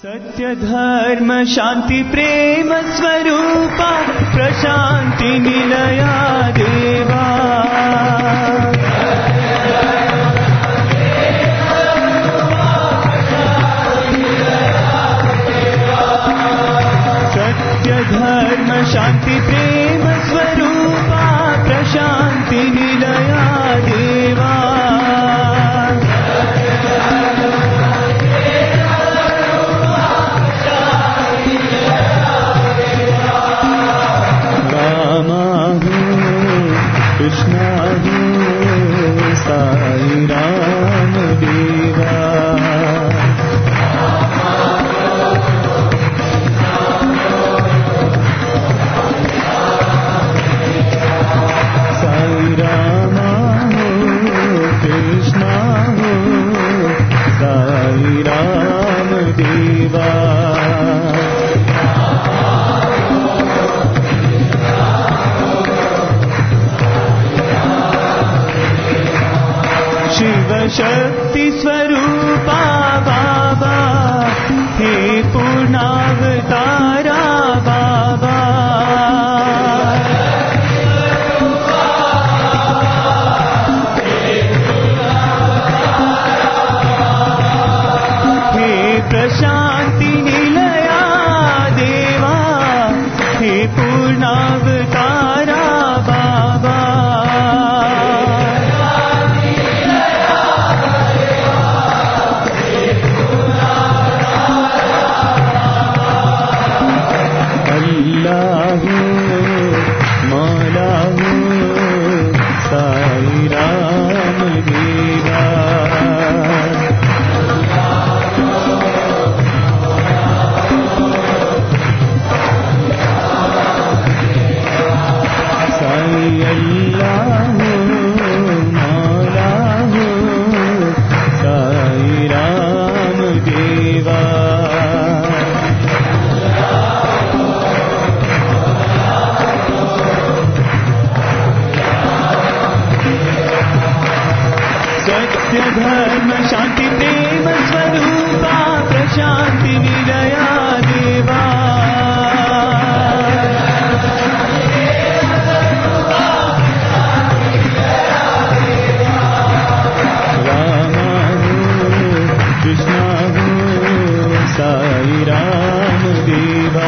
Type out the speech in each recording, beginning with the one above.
सत्य धर्म शांति प्रेम स्वरूपा प्रशांति निलया देवा सत्य धर्म शांति प्रेम स्वरूपा प्रशांति निलया देवा कृष्णा साई राम देवा साई राम कृष्णा साई राम देवा शिव शक्ति स्वरूपा बाबा हे पूर्णावतारा बाबा हे प्रशांति निलया देवा हे पूर्णावतारा बाबा मौला साई राम देवा साई अल्लाह मौला साई राम देवा सत्य धर्म शांति प्रेम स्वरूपा प्रशांति निलया देवा राम कृष्ण साई राम देवा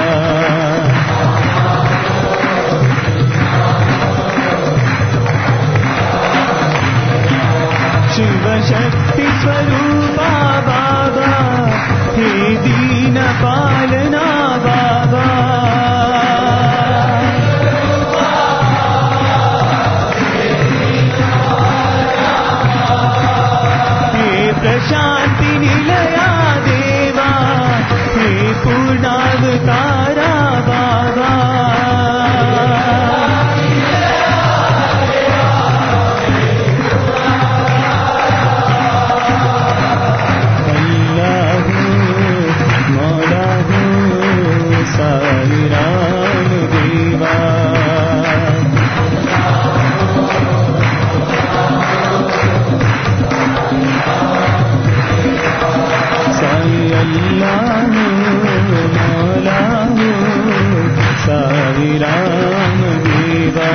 शिव शक्ति स्वरूपा बाबा हे दीन पालना बाबा हे प्रशांति निलया देवा हे पूर्णावतारा बाबा साई राम देवा साई अल्लाह मौला साई राम देवा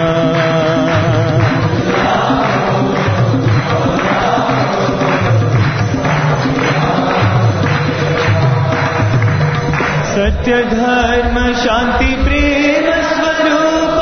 सत्य धर्म शांति प्रेम स्वरूप